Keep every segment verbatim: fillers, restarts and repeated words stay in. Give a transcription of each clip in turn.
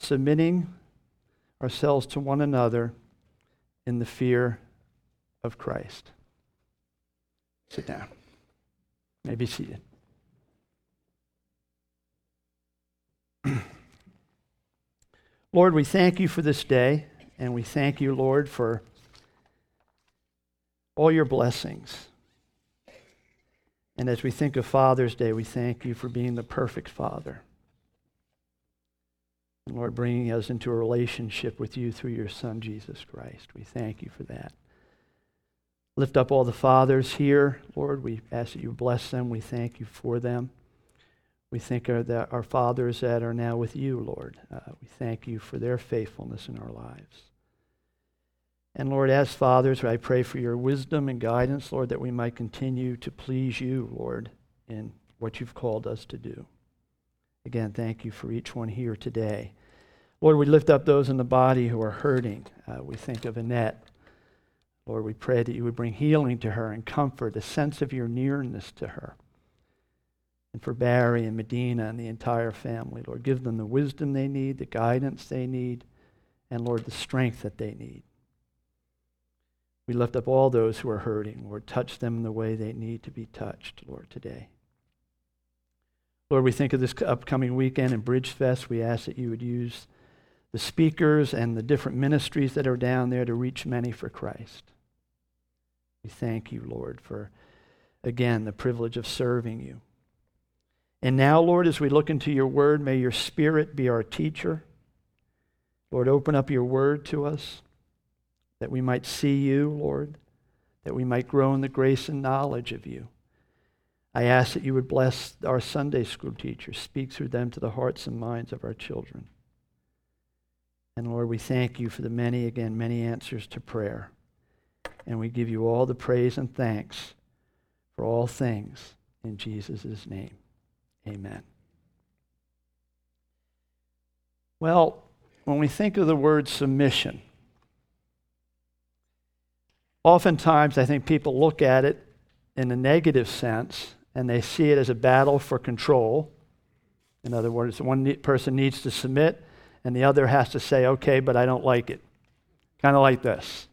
submitting ourselves to one another in the fear of Christ. Sit down. You may be seated. Lord, we thank you for this day, and we thank you, Lord, for all your blessings. And as we think of Father's Day, we thank you for being the perfect Father. And Lord, bringing us into a relationship with you through your Son, Jesus Christ. We thank you for that. Lift up all the fathers here, Lord. We ask that you bless them. We thank you for them. We think of that our fathers that are now with you, Lord. Uh, we thank you for their faithfulness in our lives. And Lord, as fathers, I pray for your wisdom and guidance, Lord, that we might continue to please you, Lord, in what you've called us to do. Again, thank you for each one here today. Lord, we lift up those in the body who are hurting. Uh, we think of Annette. Lord, we pray that you would bring healing to her and comfort, a sense of your nearness to her. And for Barry and Medina and the entire family, Lord, give them the wisdom they need, the guidance they need, and Lord, the strength that they need. We lift up all those who are hurting. Lord, touch them in the way they need to be touched, Lord, today. Lord, we think of this upcoming weekend in Bridge Fest. We ask that you would use the speakers and the different ministries that are down there to reach many for Christ. We thank you, Lord, for, again, the privilege of serving you. And now, Lord, as we look into your word, may your Spirit be our teacher. Lord, open up your word to us, that we might see you, Lord, that we might grow in the grace and knowledge of you. I ask that you would bless our Sunday school teachers, speak through them to the hearts and minds of our children. And Lord, we thank you for the many, again, many answers to prayer. And we give you all the praise and thanks for all things in Jesus' name. Amen. Well, when we think of the word submission, oftentimes I think people look at it in a negative sense, and they see it as a battle for control. In other words, one person needs to submit, and the other has to say, okay, but I don't like it. Kind of like this.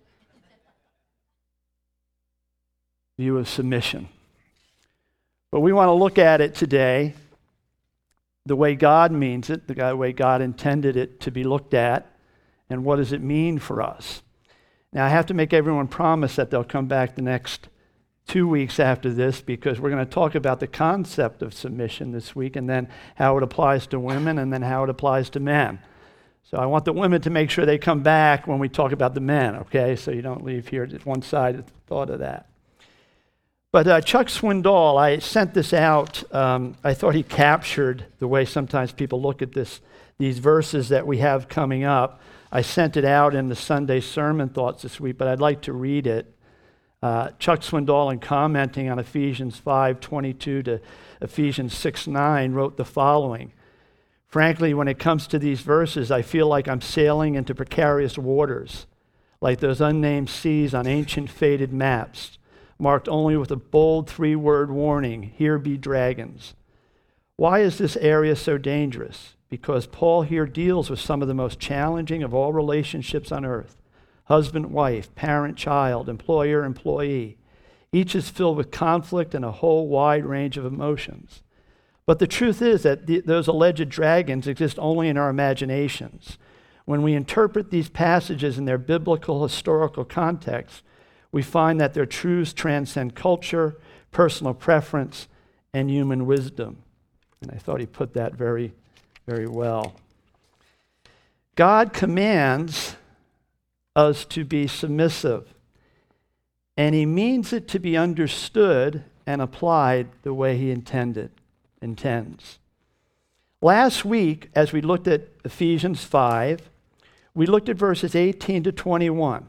View of submission. But we want to look at it today the way God means it, the way God intended it to be looked at, and what does it mean for us. Now, I have to make everyone promise that they'll come back the next two weeks after this, because we're going to talk about the concept of submission this week, and then how it applies to women, and then how it applies to men. So I want the women to make sure they come back when we talk about the men, okay? So you don't leave here just one side of the thought of that. But uh, Chuck Swindoll, I sent this out. Um, I thought he captured the way sometimes people look at this, these verses that we have coming up. I sent it out in the Sunday sermon thoughts this week, but I'd like to read it. Uh, Chuck Swindoll, in commenting on Ephesians five twenty-two to Ephesians six nine, wrote the following. Frankly, when it comes to these verses, I feel like I'm sailing into precarious waters, like those unnamed seas on ancient faded maps, marked only with a bold three-word warning, here be dragons. Why is this area so dangerous? Because Paul here deals with some of the most challenging of all relationships on earth. Husband, wife, parent, child, employer, employee. Each is filled with conflict and a whole wide range of emotions. But the truth is that the, those alleged dragons exist only in our imaginations. When we interpret these passages in their biblical, historical context, we find that their truths transcend culture, personal preference, and human wisdom. And I thought he put that very, very well. God commands us to be submissive, and he means it to be understood and applied the way he intended, intends. Last week, as we looked at Ephesians five, we looked at verses eighteen to twenty-one.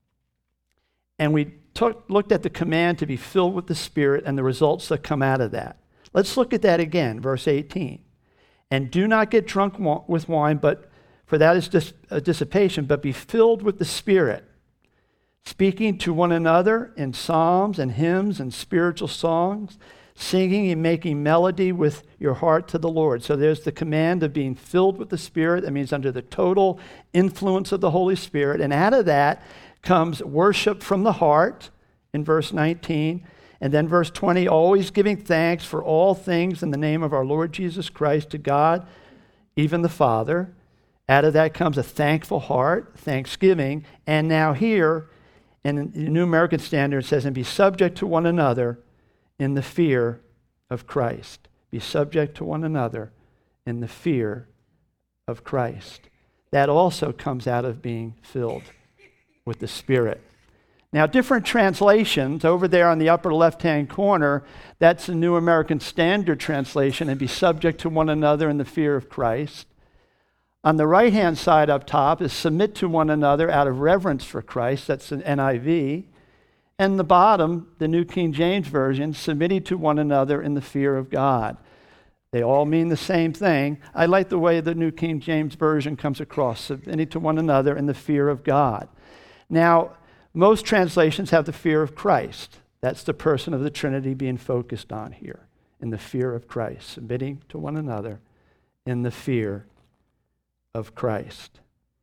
And we took, looked at the command to be filled with the Spirit and the results that come out of that. Let's look at that again, verse eighteen. And do not get drunk with wine, but for that is dis- a dissipation, but be filled with the Spirit, speaking to one another in psalms and hymns and spiritual songs, singing and making melody with your heart to the Lord. So there's the command of being filled with the Spirit. That means under the total influence of the Holy Spirit. And out of that comes worship from the heart in verse nineteen. And then verse twenty, always giving thanks for all things in the name of our Lord Jesus Christ to God, even the Father. Out of that comes a thankful heart, thanksgiving. And now here, in the New American Standard, it says, and be subject to one another in the fear of Christ. Be subject to one another in the fear of Christ. That also comes out of being filled with the Spirit. Now, different translations, over there on the upper left-hand corner, that's the New American Standard translation, and be subject to one another in the fear of Christ. On the right-hand side up top is submit to one another out of reverence for Christ. That's an N I V. And the bottom, the New King James Version, submitting to one another in the fear of God. They all mean the same thing. I like the way the New King James Version comes across, submitting to one another in the fear of God. Now, most translations have the fear of Christ. That's the person of the Trinity being focused on here, in the fear of Christ, submitting to one another in the fear of Christ.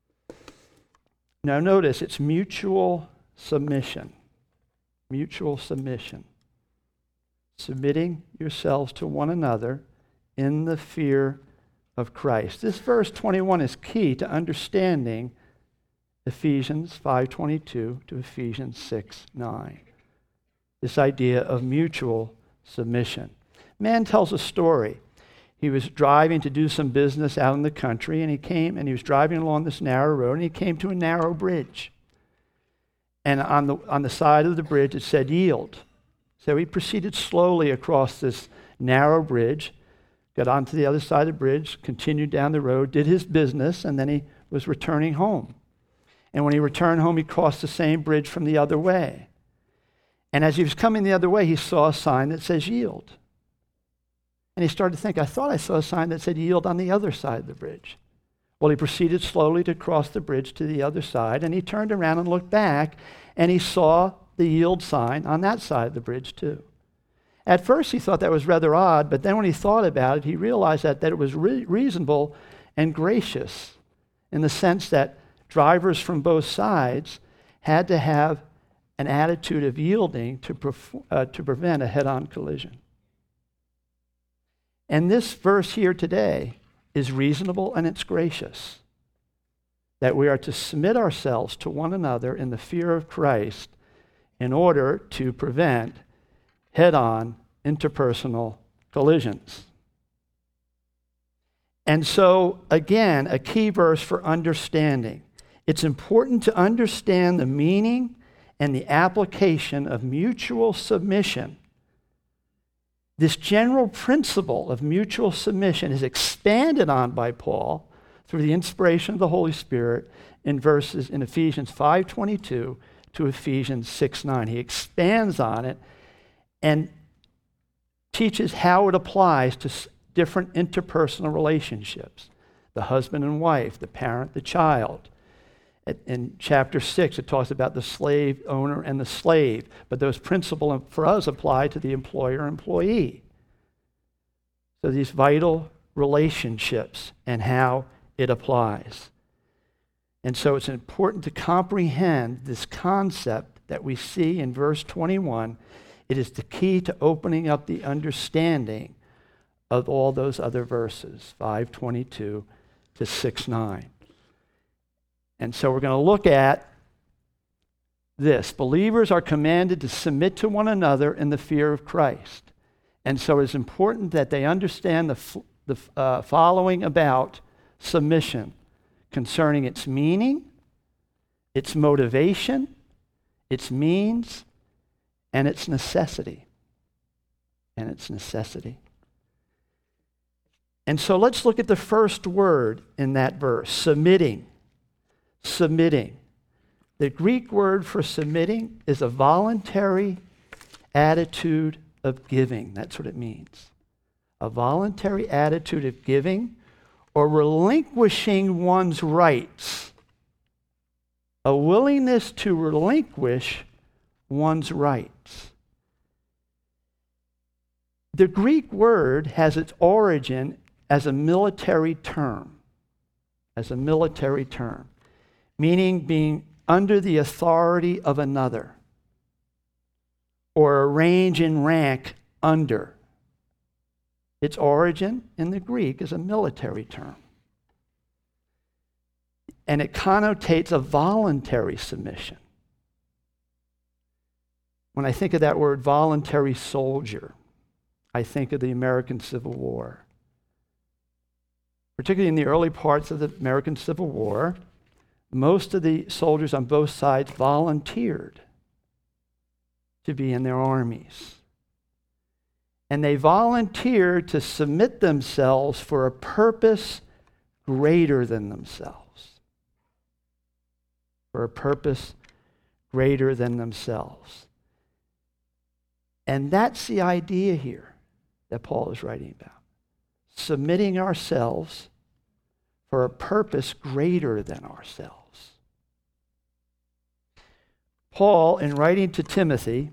Now notice, it's mutual submission. Mutual submission. Submitting yourselves to one another in the fear of Christ. This verse twenty-one is key to understanding Ephesians five twenty-two to Ephesians six nine. This idea of mutual submission. Man tells a story. He was driving to do some business out in the country, and he came and he was driving along this narrow road, and he came to a narrow bridge. And on the on the side of the bridge it said yield. So he proceeded slowly across this narrow bridge, got onto the other side of the bridge, continued down the road, did his business, and then he was returning home. And when he returned home, he crossed the same bridge from the other way. And as he was coming the other way, he saw a sign that says yield. And he started to think, I thought I saw a sign that said yield on the other side of the bridge. Well, he proceeded slowly to cross the bridge to the other side, and he turned around and looked back, and he saw the yield sign on that side of the bridge too. At first, he thought that was rather odd, but then when he thought about it, he realized that, that it was re- reasonable and gracious in the sense that drivers from both sides had to have an attitude of yielding to, pre- uh, to prevent a head-on collision. And this verse here today is reasonable and it's gracious, that we are to submit ourselves to one another in the fear of Christ in order to prevent head-on interpersonal collisions. And so, again, a key verse for understanding. It's important to understand the meaning and the application of mutual submission. This general principle of mutual submission is expanded on by Paul through the inspiration of the Holy Spirit in verses in Ephesians five twenty-two to Ephesians six nine. He expands on it and teaches how it applies to different interpersonal relationships. The husband and wife, the parent, the child. In chapter six, it talks about the slave owner and the slave, but those principles for us apply to the employer-employee. So these vital relationships and how it applies. And so it's important to comprehend this concept that we see in verse twenty-one. It is the key to opening up the understanding of all those other verses, five twenty-two to six nine. And so we're going to look at this. Believers are commanded to submit to one another in the fear of Christ. And so it's important that they understand the, the uh, following about submission concerning its meaning, its motivation, its means, and its necessity. And its necessity. And so let's look at the first word in that verse, submitting. Submitting. The Greek word for submitting is a voluntary attitude of giving. That's what it means. A voluntary attitude of giving or relinquishing one's rights. A willingness to relinquish one's rights. The Greek word has its origin as a military term, as a military term, meaning being under the authority of another, or a range in rank under. Its origin in the Greek is a military term. And it connotates a voluntary submission. When I think of that word voluntary soldier, I think of the American Civil War. Particularly in the early parts of the American Civil War, most of the soldiers on both sides volunteered to be in their armies. And they volunteered to submit themselves for a purpose greater than themselves. For a purpose greater than themselves. And that's the idea here that Paul is writing about. Submitting ourselves for a purpose greater than ourselves. Paul, in writing to Timothy,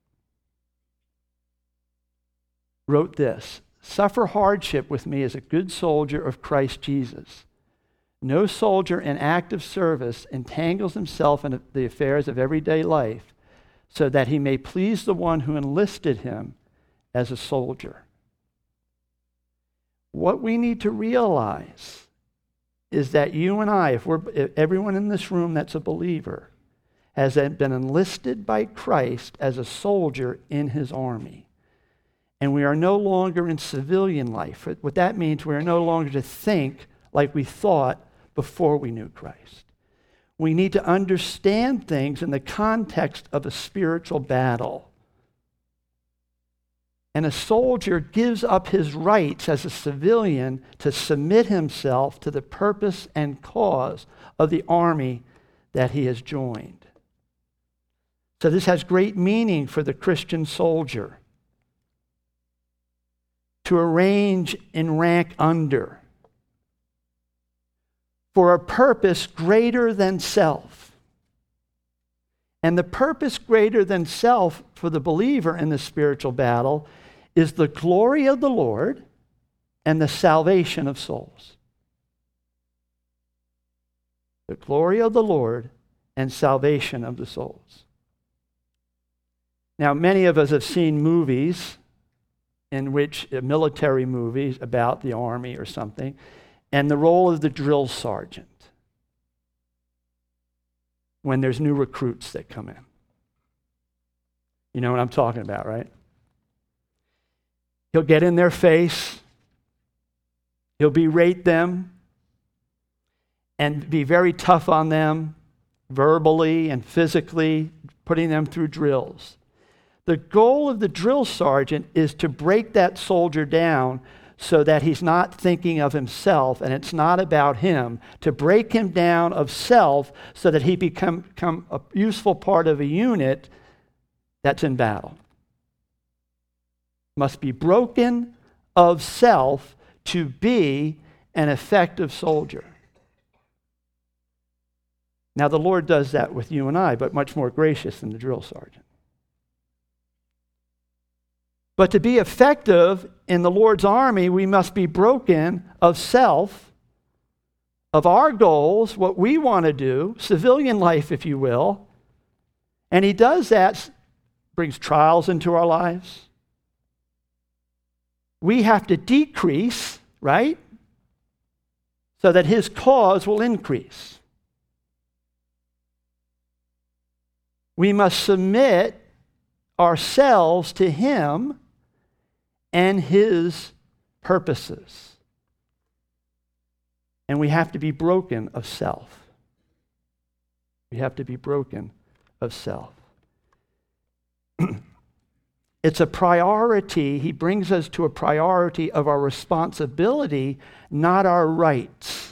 wrote this: "Suffer hardship with me as a good soldier of Christ Jesus. No soldier in active service entangles himself in the affairs of everyday life, so that he may please the one who enlisted him as a soldier." What we need to realize is that you and I, if we're if everyone in this room that's a believer, has been enlisted by Christ as a soldier in his army. And we are no longer in civilian life. What that means, we are no longer to think like we thought before we knew Christ. We need to understand things in the context of a spiritual battle. And a soldier gives up his rights as a civilian to submit himself to the purpose and cause of the army that he has joined. So this has great meaning for the Christian soldier. To arrange in rank under, for a purpose greater than self. And the purpose greater than self for the believer in the spiritual battle is the glory of the Lord and the salvation of souls. The glory of the Lord and salvation of the souls. Now, many of us have seen movies in which, uh, military movies about the army or something, and the role of the drill sergeant when there's new recruits that come in. You know what I'm talking about, right? He'll get in their face, he'll berate them, and be very tough on them, verbally and physically, putting them through drills. The goal of the drill sergeant is to break that soldier down so that he's not thinking of himself and it's not about him, to break him down of self so that he become, become a useful part of a unit that's in battle. Must be broken of self to be an effective soldier. Now the Lord does that with you and I, but much more gracious than the drill sergeant. But to be effective in the Lord's army, we must be broken of self, of our goals, what we want to do, civilian life, if you will. And he does that, brings trials into our lives. We have to decrease, right? So that his cause will increase. We must submit ourselves to him and his purposes. And we have to be broken of self. We have to be broken of self. It's a priority. He brings us to a priority of our responsibility, not our rights.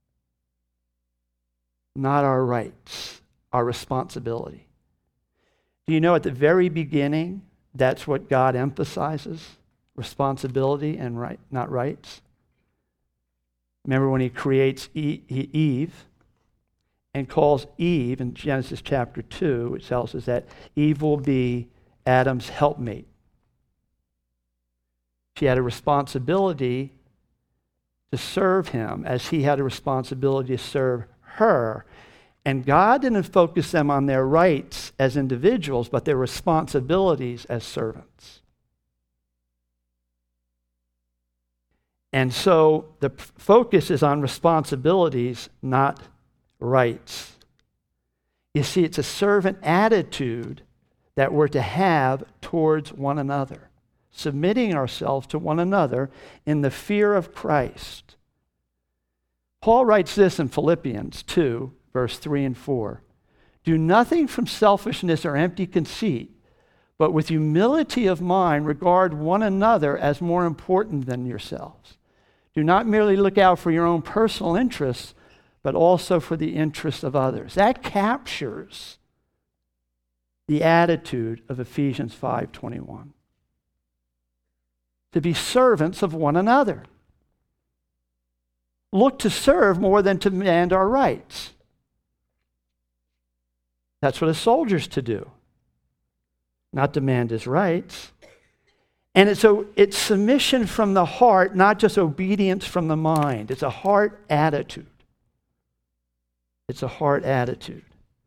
Not our rights, our responsibility. Do you know at the very beginning, that's what God emphasizes? Responsibility and right, not rights. Remember when he creates Eve and calls Eve in Genesis chapter two, it tells us that Eve will be Adam's helpmate. She had a responsibility to serve him as he had a responsibility to serve her. And God didn't focus them on their rights as individuals, but their responsibilities as servants. And so the p- focus is on responsibilities, not rights. You see, it's a servant attitude that we're to have towards one another, submitting ourselves to one another in the fear of Christ. Paul writes this in Philippians two, verse three and four. Do nothing from selfishness or empty conceit, but with humility of mind regard one another as more important than yourselves. Do not merely look out for your own personal interests, but also for the interests of others. That captures the attitude of Ephesians five twenty-one. To be servants of one another. Look to serve more than to demand our rights. That's what a soldier's to do. Not demand his rights. And it's, so it's submission from the heart, not just obedience from the mind. It's a heart attitude. It's a heart attitude.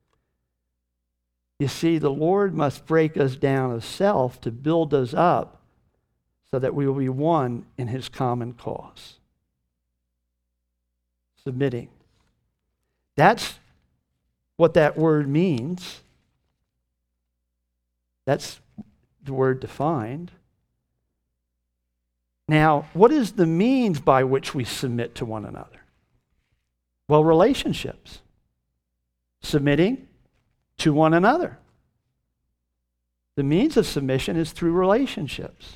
You see, the Lord must break us down of self to build us up so that we will be one in his common cause. Submitting. That's what that word means. That's the word defined. Now, what is the means by which we submit to one another? Well, relationships. Submitting to one another. The means of submission is through relationships.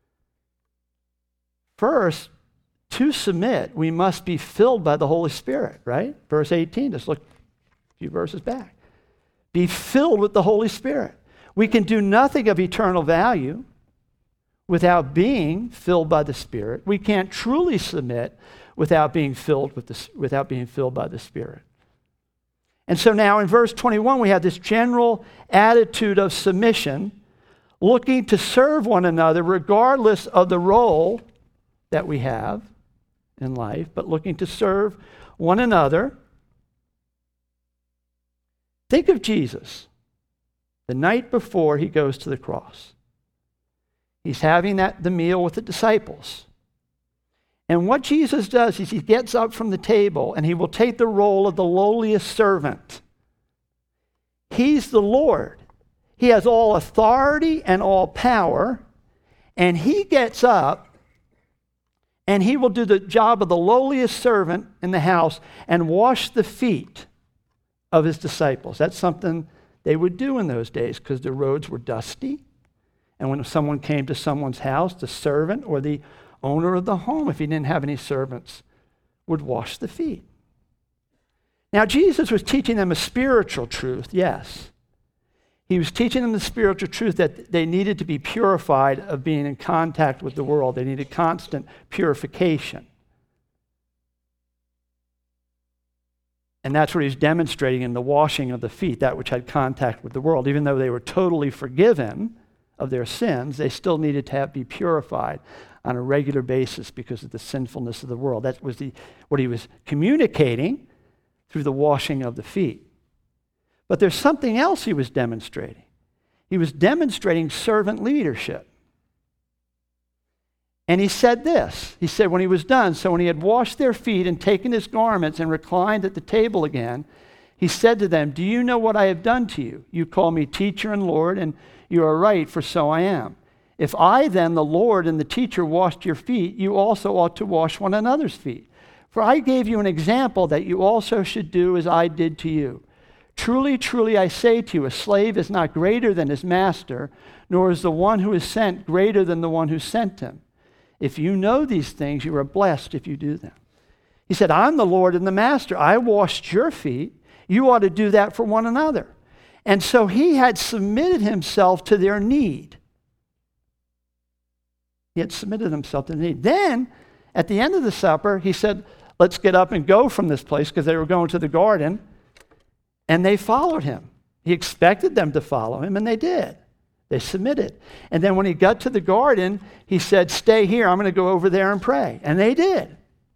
First, to submit, we must be filled by the Holy Spirit, right? Verse eighteen, just look a few verses back. Be filled with the Holy Spirit. We can do nothing of eternal value without being filled by the Spirit. We can't truly submit without being filled with the, without being filled by the Spirit. And so now in verse twenty-one, we have this general attitude of submission, looking to serve one another regardless of the role that we have in life, but looking to serve one another. Think of Jesus the night before he goes to the cross. He's having that the meal with the disciples. And what Jesus does is he gets up from the table and he will take the role of the lowliest servant. He's the Lord. He has all authority and all power, and he gets up and he will do the job of the lowliest servant in the house and wash the feet of his disciples. That's something they would do in those days because the roads were dusty. And when someone came to someone's house, the servant or the owner of the home, if he didn't have any servants, would wash the feet. Now, Jesus was teaching them a spiritual truth, yes. He was teaching them the spiritual truth that they needed to be purified of being in contact with the world. They needed constant purification. And that's what he's demonstrating in the washing of the feet, that which had contact with the world. Even though they were totally forgiven of their sins, they still needed to have, be purified on a regular basis because of the sinfulness of the world. That was the, what he was communicating through the washing of the feet. But there's something else he was demonstrating. He was demonstrating servant leadership. And he said this. He said when he was done, so when he had washed their feet and taken his garments and reclined at the table again, he said to them, do you know what I have done to you? You call me teacher and Lord, and you are right, for so I am. If I then, the Lord and the teacher, washed your feet, you also ought to wash one another's feet. For I gave you an example that you also should do as I did to you. Truly, truly, I say to you, a slave is not greater than his master, nor is the one who is sent greater than the one who sent him. If you know these things, you are blessed if you do them. He said, I'm the Lord and the master. I washed your feet. You ought to do that for one another. And so he had submitted himself to their need. He had submitted himself to the need. Then, at the end of the supper, he said, let's get up and go from this place, because they were going to the garden. And they followed him. He expected them to follow him, and they did. They submitted. And then when he got to the garden, he said, stay here. I'm going to go over there and pray. And they did.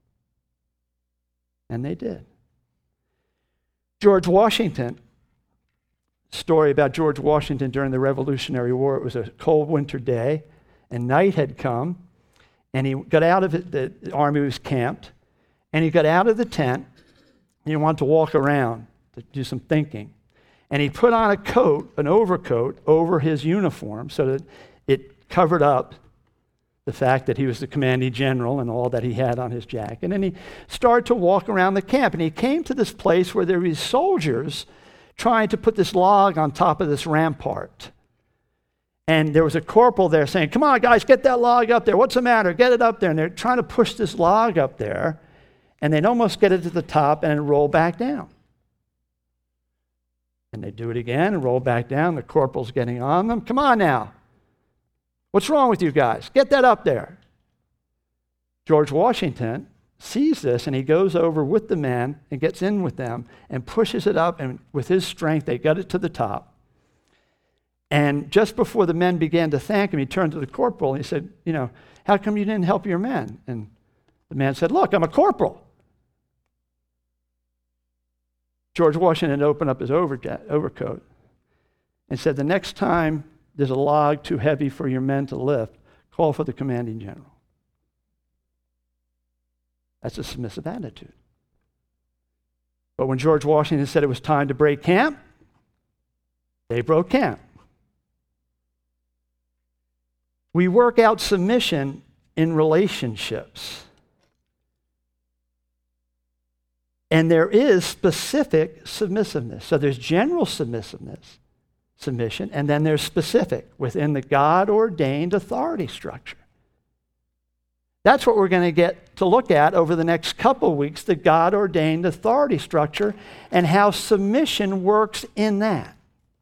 And they did. George Washington, story about George Washington during the Revolutionary War. It was a cold winter day, and night had come, and he got out of it, the army was camped, and he got out of the tent, and he wanted to walk around to do some thinking. And he put on a coat, an overcoat, over his uniform so that it covered up the fact that he was the commanding general and all that he had on his jacket. And then he started to walk around the camp, and he came to this place where there were these soldiers trying to put this log on top of this rampart. And there was a corporal there saying, come on, guys, get that log up there. What's the matter? Get it up there. And they're trying to push this log up there, and they'd almost get it to the top and then roll back down. And they do it again and roll back down. The corporal's getting on them. Come on now. What's wrong with you guys? Get that up there. George Washington sees this, and he goes over with the men and gets in with them and pushes it up, and with his strength, they got it to the top. And just before the men began to thank him, he turned to the corporal and he said, you know, how come you didn't help your men? And the man said, look, I'm a corporal. George Washington opened up his overcoat and said, the next time there's a log too heavy for your men to lift, call for the commanding general. That's a submissive attitude. But when George Washington said it was time to break camp, they broke camp. We work out submission in relationships. And there is specific submissiveness. So there's general submissiveness, submission, and then there's specific within the God-ordained authority structure. That's what we're going to get to look at over the next couple of weeks, the God-ordained authority structure and how submission works in that.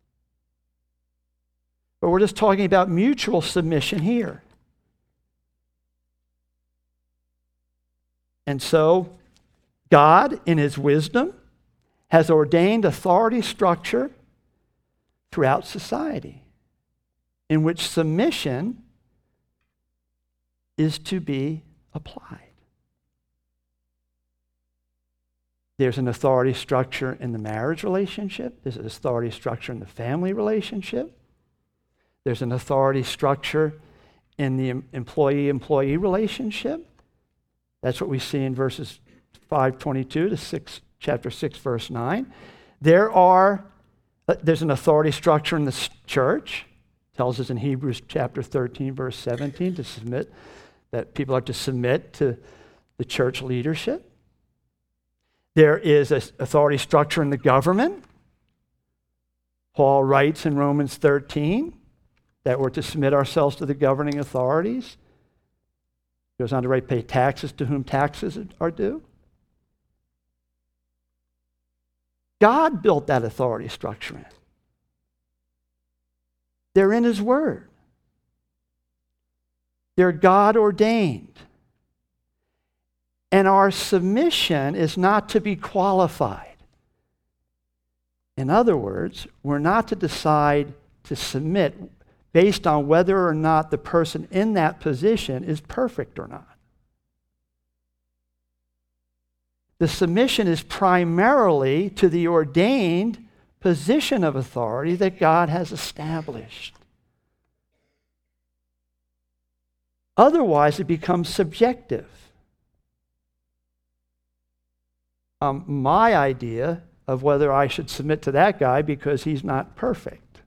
But we're just talking about mutual submission here. And so, God, in his wisdom, has ordained authority structure throughout society in which submission is to be applied. There's an authority structure in the marriage relationship. There's an authority structure in the family relationship. There's an authority structure in the employee-employee relationship. That's what we see in verses five twenty-two to six, chapter six, verse nine. There are, there's an authority structure in the church. It tells us in Hebrews chapter thirteen, verse seventeen, to submit, that people are to submit to the church leadership. There is an authority structure in the government. Paul writes in Romans thirteen that we're to submit ourselves to the governing authorities. He goes on to write, pay taxes to whom taxes are due. God built that authority structure in. They're in his word. They're God ordained. And our submission is not to be qualified. In other words, we're not to decide to submit based on whether or not the person in that position is perfect or not. The submission is primarily to the ordained position of authority that God has established. Otherwise, it becomes subjective. Um, my idea of whether I should submit to that guy because he's not perfect,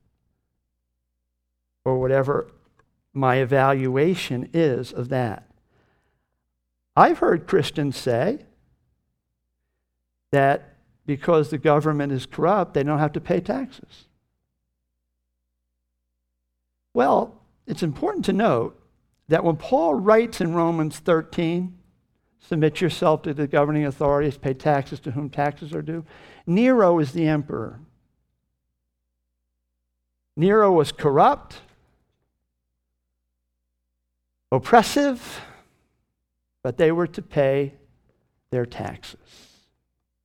or whatever my evaluation is of that. I've heard Christians say that because the government is corrupt, they don't have to pay taxes. Well, it's important to note that when Paul writes in Romans thirteen, submit yourself to the governing authorities, pay taxes to whom taxes are due, Nero is the emperor. Nero was corrupt, oppressive, but they were to pay their taxes.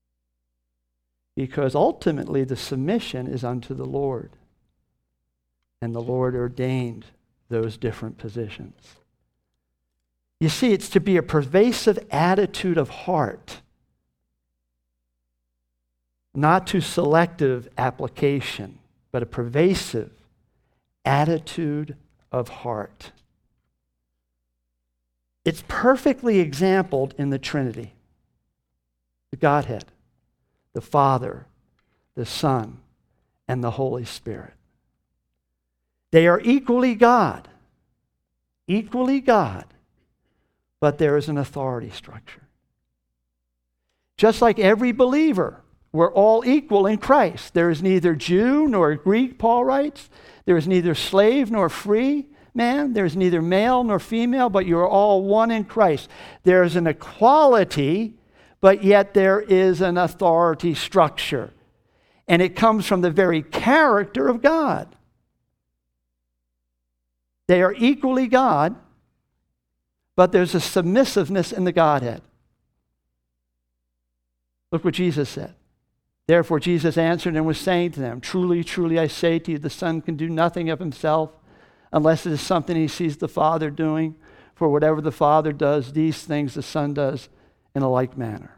Because ultimately the submission is unto the Lord. And the Lord ordained those different positions. You see, it's to be a pervasive attitude of heart, not to selective application, but a pervasive attitude of heart. It's perfectly exampled in the Trinity, the Godhead, the Father, the Son, and the Holy Spirit. They are equally God, equally God, but there is an authority structure. Just like every believer, we're all equal in Christ. There is neither Jew nor Greek, Paul writes. There is neither slave nor free man. There is neither male nor female, but you are all one in Christ. There is an equality, but yet there is an authority structure. And it comes from the very character of God. They are equally God, but there's a submissiveness in the Godhead. Look what Jesus said. Therefore Jesus answered and was saying to them, truly, truly I say to you, the Son can do nothing of himself unless it is something he sees the Father doing. For whatever the Father does, these things the Son does in a like manner.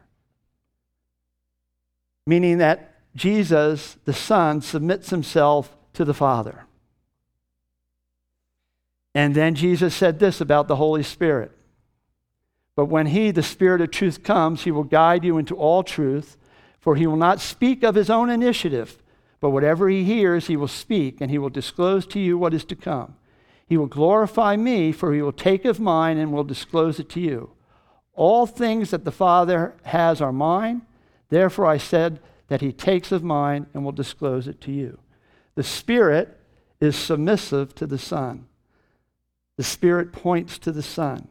Meaning that Jesus, the Son, submits himself to the Father. And then Jesus said this about the Holy Spirit. But when he, the Spirit of truth, comes, he will guide you into all truth, for he will not speak of his own initiative, but whatever he hears, he will speak, and he will disclose to you what is to come. He will glorify me, for he will take of mine and will disclose it to you. All things that the Father has are mine. Therefore I said that he takes of mine and will disclose it to you. The Spirit is submissive to the Son. The Spirit points to the Son.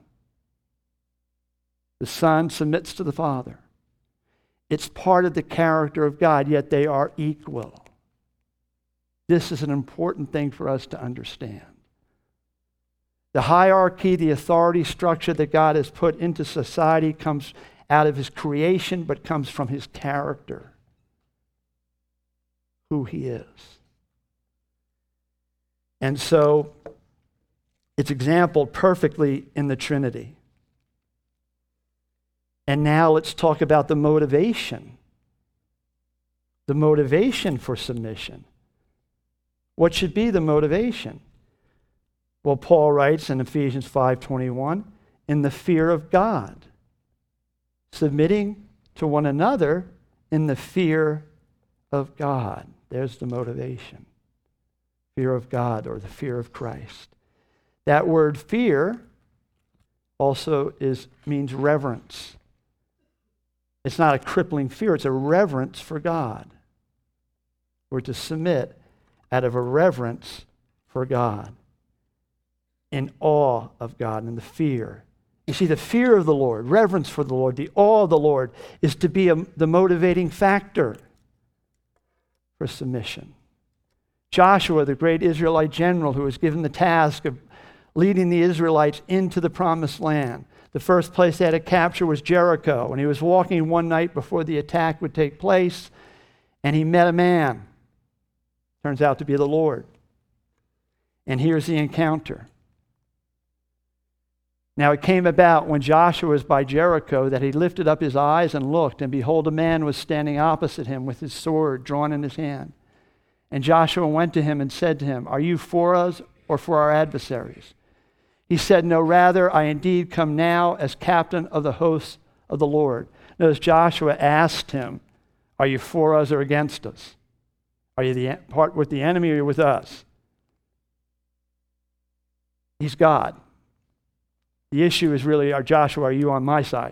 The Son submits to the Father. It's part of the character of God, yet they are equal. This is an important thing for us to understand. The hierarchy, the authority structure that God has put into society comes out of his creation, but comes from his character, who he is. And so, it's exampled perfectly in the Trinity. And now let's talk about the motivation. The motivation for submission. What should be the motivation? Well, Paul writes in Ephesians five twenty-one, in the fear of God, submitting to one another in the fear of God. There's the motivation. Fear of God, or the fear of Christ. That word fear also is means reverence. It's not a crippling fear, it's a reverence for God. We're to submit out of a reverence for God, in awe of God, and the fear. You see, the fear of the Lord, reverence for the Lord, the awe of the Lord is to be a, the motivating factor for submission. Joshua, the great Israelite general who was given the task of leading the Israelites into the promised land. The first place they had to capture was Jericho. And he was walking one night before the attack would take place, and he met a man. Turns out to be the Lord. And here's the encounter. Now it came about when Joshua was by Jericho that he lifted up his eyes and looked, and behold, a man was standing opposite him with his sword drawn in his hand. And Joshua went to him and said to him, are you for us or for our adversaries? He said, no, rather, I indeed come now as captain of the hosts of the Lord. Notice Joshua asked him, are you for us or against us? Are you the part with the enemy or are you with us? He's God. The issue is really, are Joshua, are you on my side?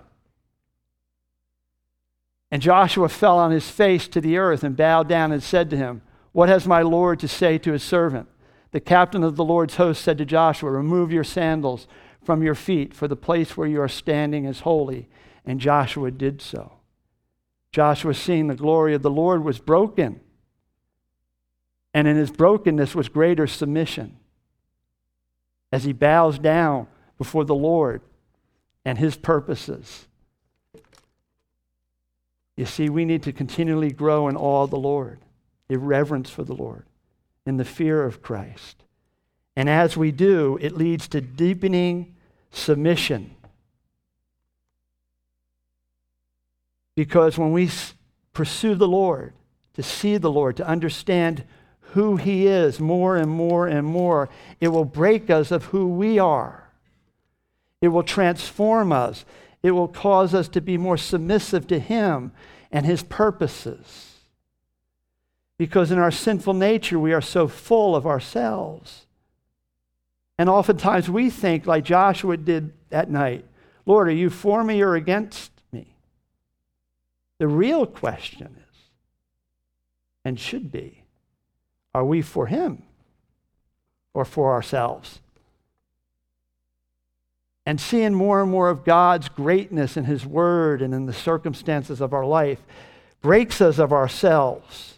And Joshua fell on his face to the earth and bowed down and said to him, what has my Lord to say to his servant? The captain of the Lord's host said to Joshua, remove your sandals from your feet, for the place where you are standing is holy. And Joshua did so. Joshua, seeing the glory of the Lord, was broken. And in his brokenness was greater submission, as he bows down before the Lord and his purposes. You see, we need to continually grow in awe of the Lord, in reverence for the Lord, in the fear of Christ. And as we do, it leads to deepening submission. Because when we pursue the Lord, to see the Lord, to understand who He is more and more and more, it will break us of who we are. It will transform us. It will cause us to be more submissive to Him and His purposes. Because in our sinful nature, we are so full of ourselves. And oftentimes we think, like Joshua did that night, Lord, are you for me or against me? The real question is, and should be, are we for Him or for ourselves? And seeing more and more of God's greatness in His Word and in the circumstances of our life breaks us of ourselves.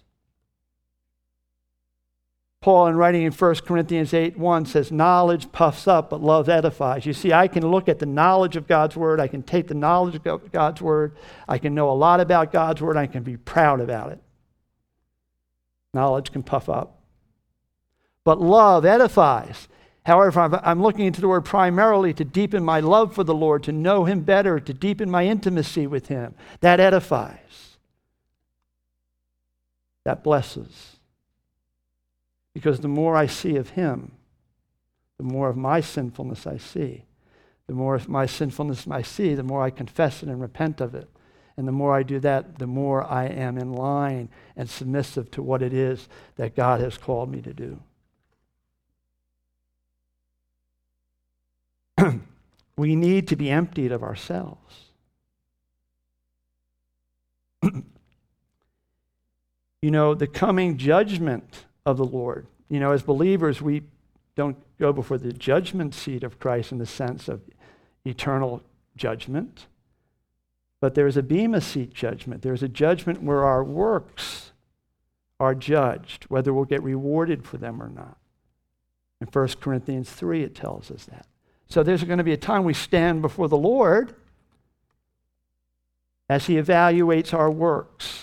Paul, in writing in First Corinthians eight one, says, knowledge puffs up, but love edifies. You see, I can look at the knowledge of God's Word. I can take the knowledge of God's Word. I can know a lot about God's Word. I can be proud about it. Knowledge can puff up. But love edifies. However, I'm looking into the Word primarily to deepen my love for the Lord, to know Him better, to deepen my intimacy with Him. That edifies. That blesses. Because the more I see of Him, the more of my sinfulness I see. The more of my sinfulness I see, the more I confess it and repent of it. And the more I do that, the more I am in line and submissive to what it is that God has called me to do. We need to be emptied of ourselves. You know, the coming judgment of the Lord. You know, as believers, we don't go before the judgment seat of Christ in the sense of eternal judgment. But there's a bema seat judgment. There's a judgment where our works are judged, whether we'll get rewarded for them or not. In First Corinthians three, it tells us that. So there's going to be a time we stand before the Lord as He evaluates our works.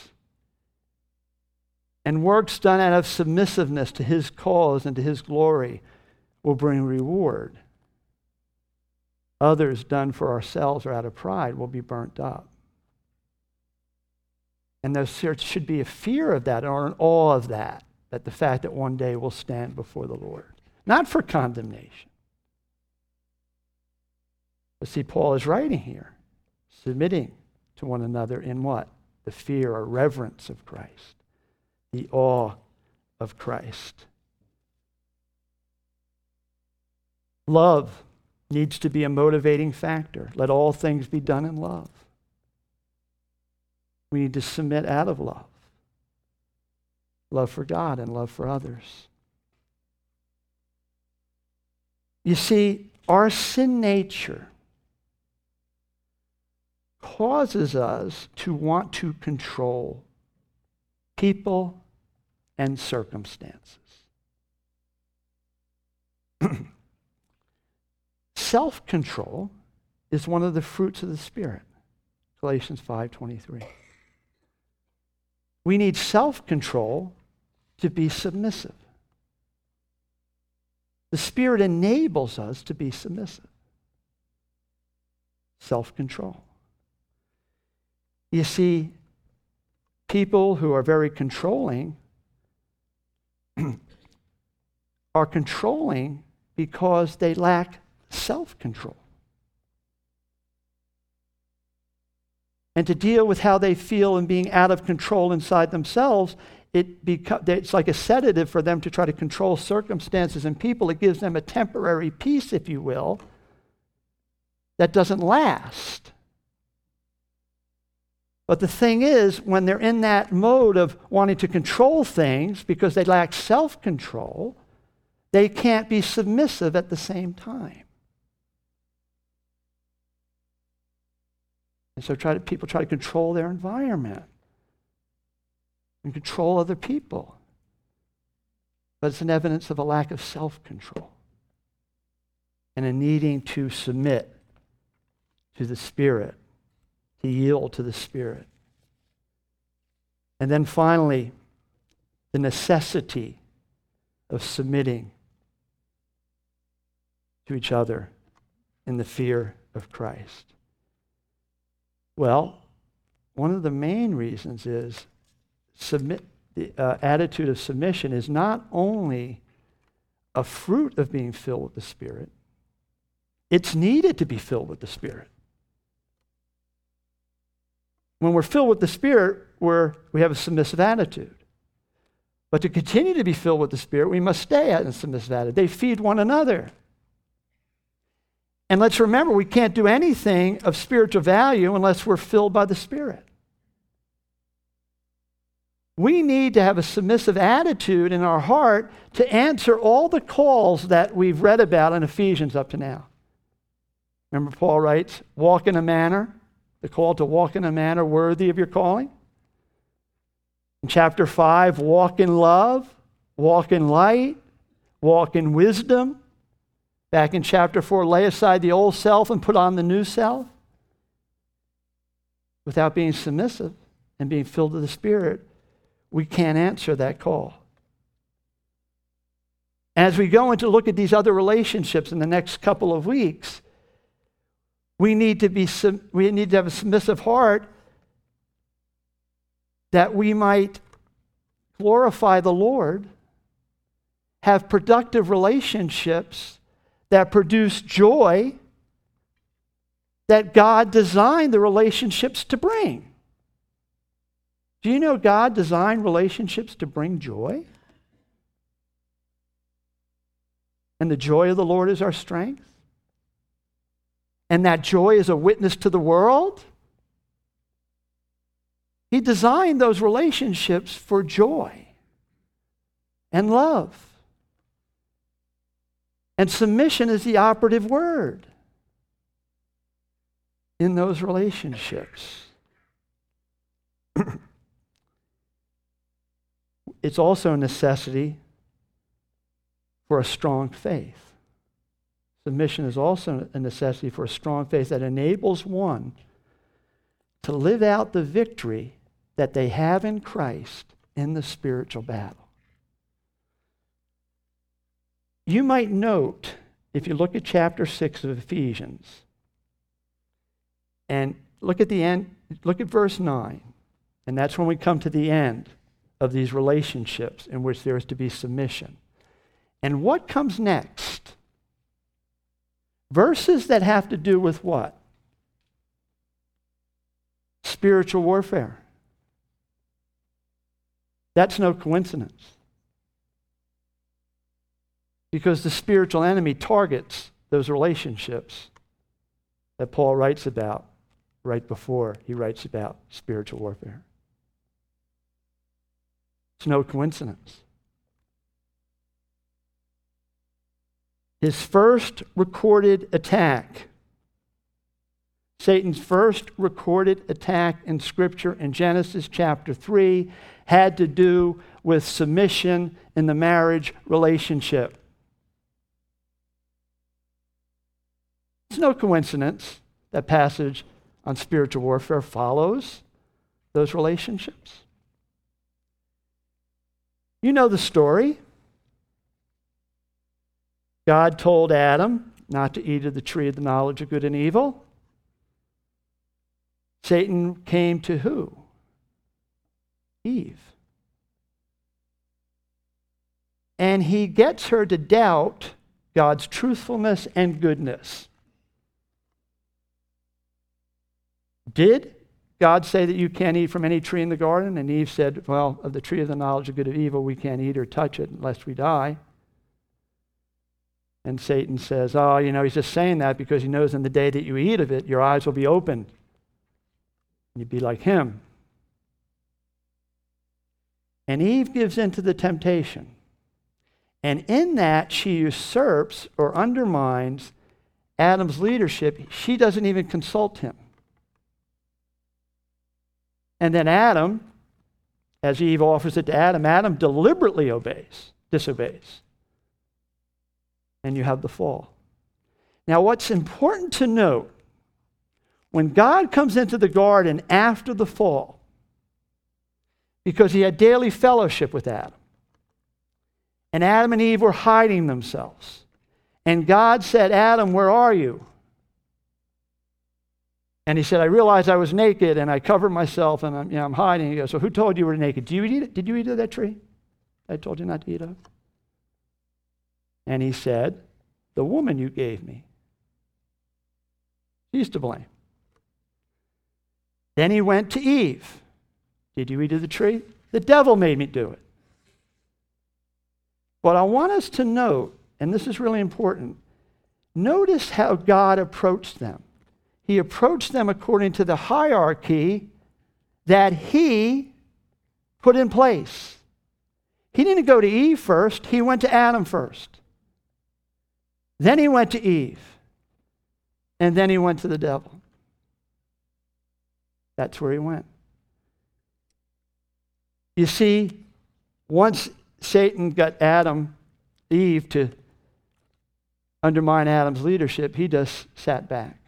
And works done out of submissiveness to His cause and to His glory will bring reward. Others done for ourselves or out of pride will be burnt up. And there should be a fear of that or an awe of that, that the fact that one day we'll stand before the Lord. Not for condemnation. But see, Paul is writing here, submitting to one another in what? The fear or reverence of Christ. The awe of Christ. Love needs to be a motivating factor. Let all things be done in love. We need to submit out of love. Love for God and love for others. You see, our sin nature causes us to want to control people and circumstances. Self-control is one of the fruits of the Spirit. Galatians five twenty-three. We need self-control to be submissive. The Spirit enables us to be submissive. Self-control. You see, people who are very controlling are controlling because they lack self-control. And to deal with how they feel and being out of control inside themselves, it beco- it's like a sedative for them to try to control circumstances and people. It gives them a temporary peace, if you will, that doesn't last. But the thing is, when they're in that mode of wanting to control things because they lack self-control, they can't be submissive at the same time. And so try to, people try to control their environment and control other people. But it's an evidence of a lack of self-control and a needing to submit to the Spirit, to yield to the Spirit. And then finally, the necessity of submitting to each other in the fear of Christ? Well, one of the main reasons is submit, the uh, attitude of submission is not only a fruit of being filled with the Spirit, it's needed to be filled with the Spirit. When we're filled with the Spirit, we're, we have a submissive attitude. But to continue to be filled with the Spirit, we must stay in a submissive attitude. They feed one another. And let's remember, we can't do anything of spiritual value unless we're filled by the Spirit. We need to have a submissive attitude in our heart to answer all the calls that we've read about in Ephesians up to now. Remember, Paul writes, walk in a manner, the call to walk in a manner worthy of your calling. In chapter five, walk in love, walk in light, walk in wisdom. Back in chapter four, lay aside the old self and put on the new self. Without being submissive and being filled with the Spirit, we can't answer that call. As we go into look at these other relationships in the next couple of weeks, we need to be we need to have a submissive heart that we might glorify the Lord, have productive relationships that produce joy that God designed the relationships to bring. Do you know God designed relationships to bring joy? And the joy of the Lord is our strength? And that joy is a witness to the world? He designed those relationships for joy and love. And submission is the operative word in those relationships. It's also a necessity for a strong faith. Submission is also a necessity for a strong faith that enables one to live out the victory that they have in Christ in the spiritual battle. You might note, if you look at chapter six of Ephesians, and look at the end, look at verse nine, and that's when we come to the end of these relationships in which there is to be submission. And what comes next? Verses that have to do with what? Spiritual warfare. That's no coincidence. Because the spiritual enemy targets those relationships that Paul writes about right before he writes about spiritual warfare. It's no coincidence. His first recorded attack, Satan's first recorded attack in Scripture in Genesis chapter three, had to do with submission in the marriage relationship. It's no coincidence that passage on spiritual warfare follows those relationships. You know the story. God told Adam not to eat of the tree of the knowledge of good and evil. Satan came to who? Eve. And he gets her to doubt God's truthfulness and goodness. Did God say that you can't eat from any tree in the garden? And Eve said, well, of the tree of the knowledge of good and evil, we can't eat or touch it unless we die. And Satan says, oh, you know, he's just saying that because he knows in the day that you eat of it, your eyes will be opened. And you'd be like him. And Eve gives in to the temptation. And in that, she usurps or undermines Adam's leadership. She doesn't even consult him. And then Adam, as Eve offers it to Adam, Adam deliberately obeys, disobeys. And you have the fall. Now, what's important to note, when God comes into the garden after the fall, because he had daily fellowship with Adam, and Adam and Eve were hiding themselves, And God said, Adam, where are you? And he said, I realized I was naked and I covered myself and I'm, you know, I'm hiding. He goes, so who told you you were naked? Did you eat it? Did you eat of that tree I told you not to eat of? And he said, the woman you gave me. She's to blame. Then he went to Eve. Did you eat of the tree? The devil made me do it. But I want us to note, and this is really important, notice how God approached them. He approached them according to the hierarchy that he put in place. He didn't go to Eve first, he went to Adam first. Then he went to Eve. And then he went to the devil. That's where he went. You see, once Satan got Adam, Eve to undermine Adam's leadership, he just sat back.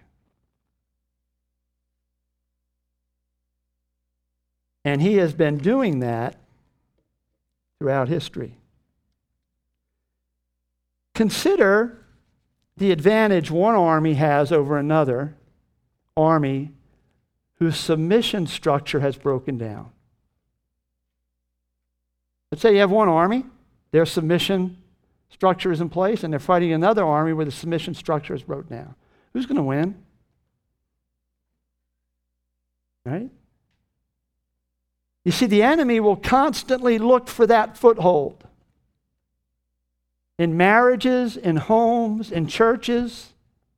And he has been doing that throughout history. Consider the advantage one army has over another army whose submission structure has broken down. Let's say you have one army, their submission structure is in place, and they're fighting another army where the submission structure is broken down. Who's going to win? Right? You see, the enemy will constantly look for that foothold. In marriages, in homes, in churches.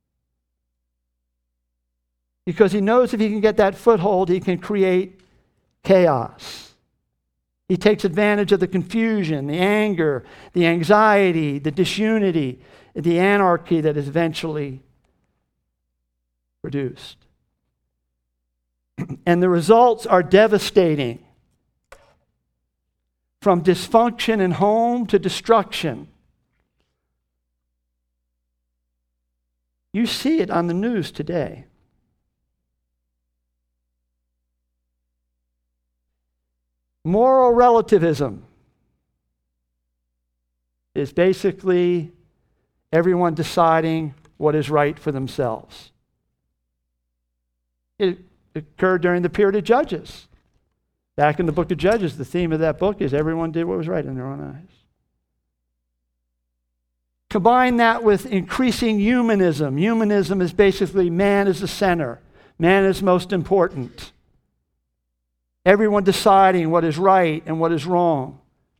Because he knows if he can get that foothold, he can create chaos. He takes advantage of the confusion, the anger, the anxiety, the disunity, the anarchy that is eventually produced. And the results are devastating. From dysfunction in home to destruction. You see it on the news today. Moral relativism is basically everyone deciding what is right for themselves. It occurred during the period of Judges. Back in the book of Judges, the theme of that book is everyone did what was right in their own eyes. Combine that with increasing humanism. Humanism is basically man is the center. Man is most important. Everyone deciding what is right and what is wrong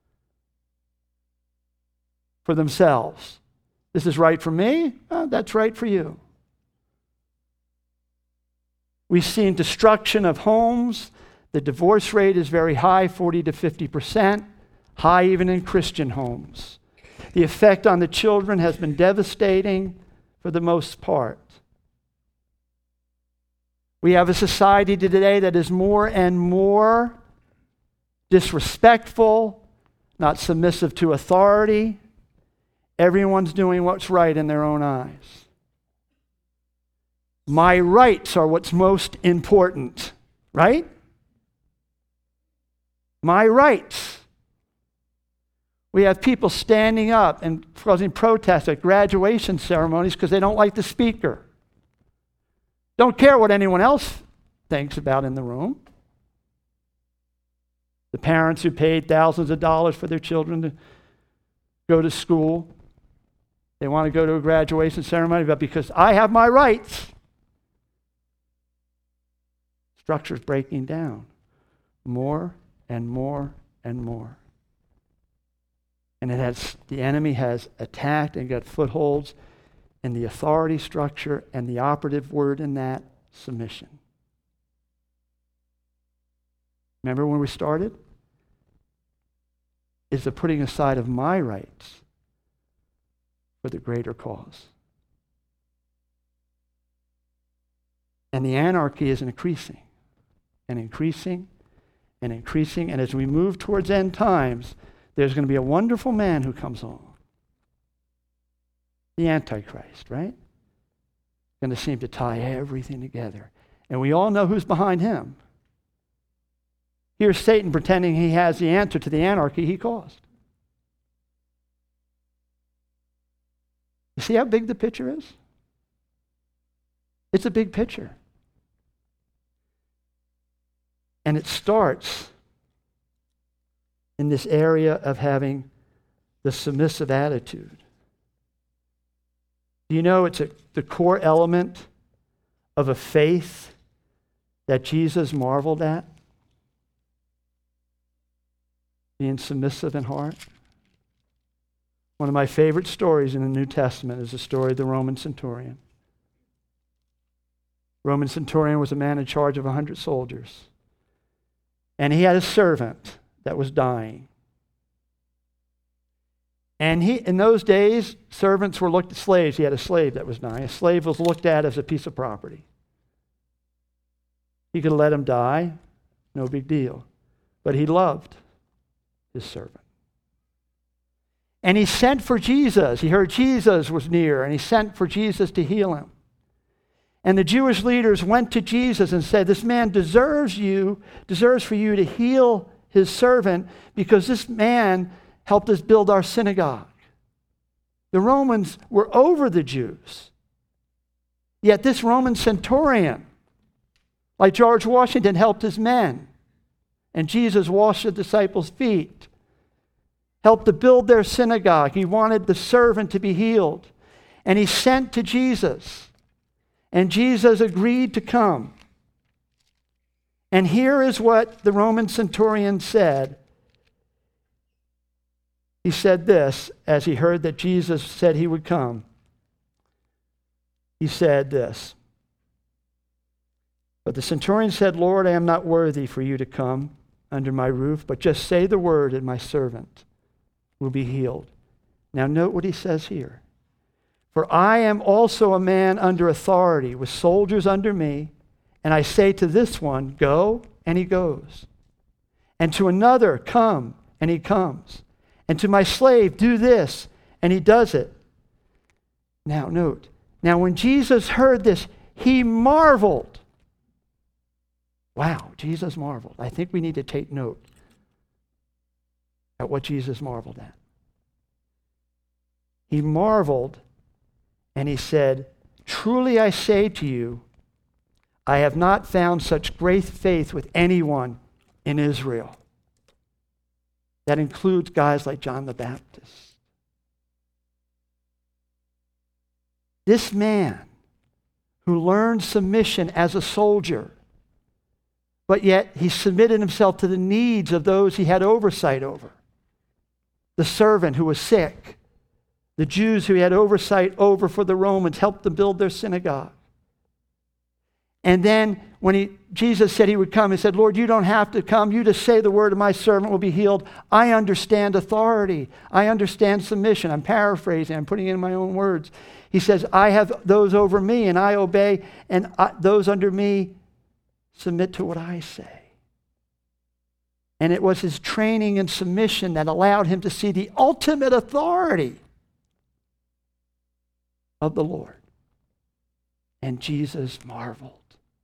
for themselves. This is right for me, oh, that's right for you. We've seen destruction of homes. The divorce rate is very high, forty to fifty percent, high even in Christian homes. The effect on the children has been devastating for the most part. We have a society today that is more and more disrespectful, not submissive to authority. Everyone's doing what's right in their own eyes. My rights are what's most important, right? My rights. We have people standing up and causing protests at graduation ceremonies because they don't like the speaker. Don't care what anyone else thinks about in the room. The parents who paid thousands of dollars for their children to go to school, they want to go to a graduation ceremony, but because I have my rights, structure's breaking down more and more and more. And it has, the enemy has attacked and got footholds in the authority structure, and the operative word in that, submission. Remember when we started? Is the putting aside of my rights for the greater cause. And the anarchy is increasing and increasing and increasing. And as we move towards end times, there's going to be a wonderful man who comes along. The Antichrist, right? Going to seem to tie everything together. And we all know who's behind him. Here's Satan pretending he has the answer to the anarchy he caused. You see how big the picture is? It's a big picture. And it starts in this area of having the submissive attitude. Do you know it's a, the core element of a faith that Jesus marveled at? Being submissive in heart. One of my favorite stories in the New Testament is the story of the Roman centurion. Roman centurion was a man in charge of a hundred soldiers. And he had a servant that was dying. And he, in those days, servants were looked at slaves. He had a slave that was dying. A slave was looked at as a piece of property. He could let him die, no big deal. But he loved his servant. And he sent for Jesus. He heard Jesus was near, and he sent for Jesus to heal him. And the Jewish leaders went to Jesus and said, this man deserves you, deserves for you to heal his servant because this man helped us build our synagogue. The Romans were over the Jews. Yet this Roman centurion, like George Washington, helped his men. And Jesus washed the disciples' feet, helped to build their synagogue. He wanted the servant to be healed. And he sent to Jesus. And Jesus agreed to come. And here is what the Roman centurion said. He said this as he heard that Jesus said he would come. He said this. But the centurion said, Lord, I am not worthy for you to come under my roof, but just say the word and my servant will be healed. Now note what he says here. For I am also a man under authority, with soldiers under me, and I say to this one, go, and he goes. And to another, come, and he comes. And to my slave, do this, and he does it. Now note, now when Jesus heard this, he marveled. Wow, Jesus marveled. I think we need to take note at what Jesus marveled at. He marveled. And he said, truly I say to you, I have not found such great faith with anyone in Israel. That includes guys like John the Baptist. This man who learned submission as a soldier, but yet he submitted himself to the needs of those he had oversight over. The servant who was sick. The Jews who he had oversight over for the Romans, helped them build their synagogue. And then when he, Jesus said he would come, he said, Lord, you don't have to come. You just say the word and my servant will be healed. I understand authority. I understand submission. I'm paraphrasing. I'm putting it in my own words. He says, I have those over me and I obey, and I, those under me submit to what I say. And it was his training in submission that allowed him to see the ultimate authority of the Lord. And Jesus marveled.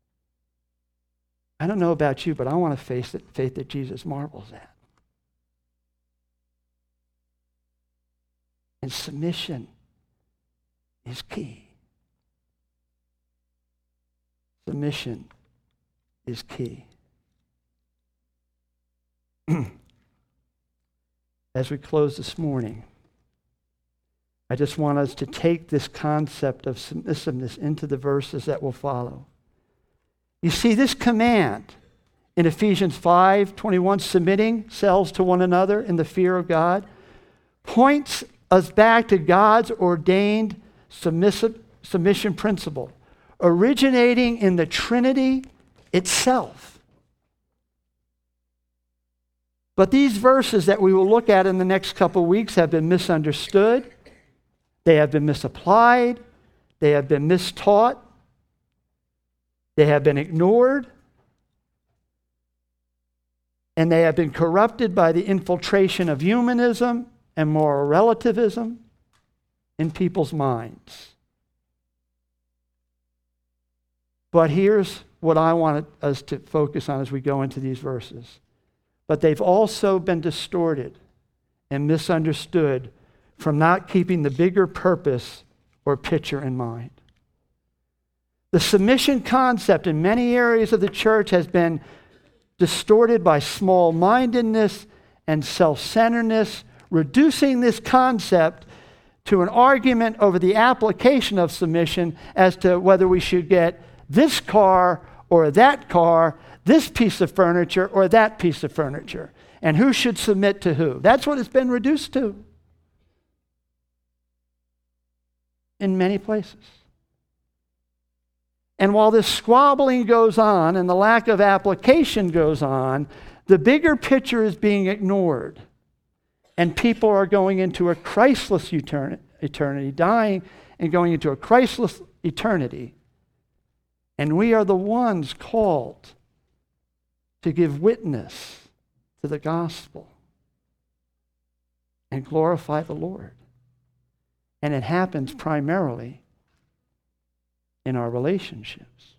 I don't know about you, but I want to face the faith that Jesus marvels at. And submission is key. Submission is key. As we close this morning, I just want us to take this concept of submissiveness into the verses that will follow. You see, this command in Ephesians five twenty-one, submitting selves to one another in the fear of God, points us back to God's ordained submissive, submission principle, originating in the Trinity itself. But these verses that we will look at in the next couple of weeks have been misunderstood. They have been misapplied. They have been mistaught. They have been ignored. And they have been corrupted by the infiltration of humanism and moral relativism in people's minds. But here's what I want us to focus on as we go into these verses. But they've also been distorted and misunderstood from not keeping the bigger purpose or picture in mind. The submission concept in many areas of the church has been distorted by small-mindedness and self-centeredness, reducing this concept to an argument over the application of submission as to whether we should get this car or that car, this piece of furniture or that piece of furniture, and who should submit to who. That's what it's been reduced to in many places. And while this squabbling goes on and the lack of application goes on, the bigger picture is being ignored. And people are going into a Christless eternity, dying and going into a Christless eternity. And we are the ones called to give witness to the gospel and glorify the Lord. And it happens primarily in our relationships.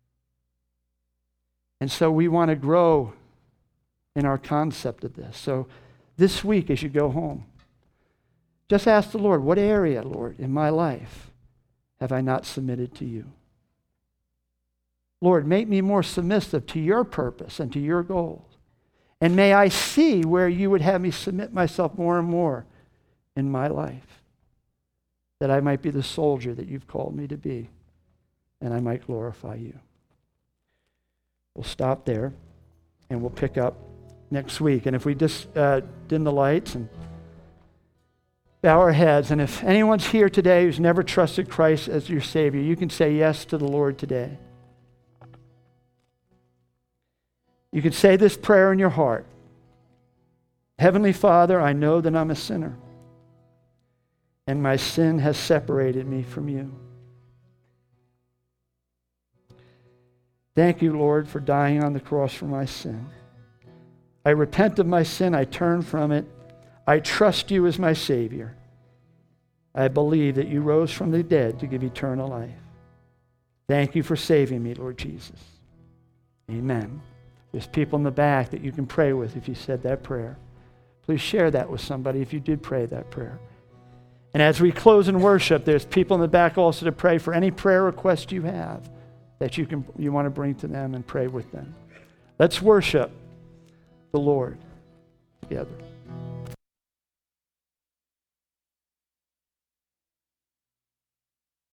And so we want to grow in our concept of this. So this week as you go home, just ask the Lord, what area, Lord, in my life have I not submitted to you? Lord, make me more submissive to your purpose and to your goals. And may I see where you would have me submit myself more and more in my life, that I might be the soldier that you've called me to be, and I might glorify you. We'll stop there, and we'll pick up next week. And if we just uh, dim the lights and bow our heads, and if anyone's here today who's never trusted Christ as your Savior, you can say yes to the Lord today. You can say this prayer in your heart. Heavenly Father, I know that I'm a sinner, and my sin has separated me from you. Thank you, Lord, for dying on the cross for my sin. I repent of my sin. I turn from it. I trust you as my Savior. I believe that you rose from the dead to give eternal life. Thank you for saving me, Lord Jesus. Amen. There's people in the back that you can pray with if you said that prayer. Please share that with somebody if you did pray that prayer. And as we close in worship, there's people in the back also to pray for any prayer request you have that you can you want to bring to them and pray with them. Let's worship the Lord together.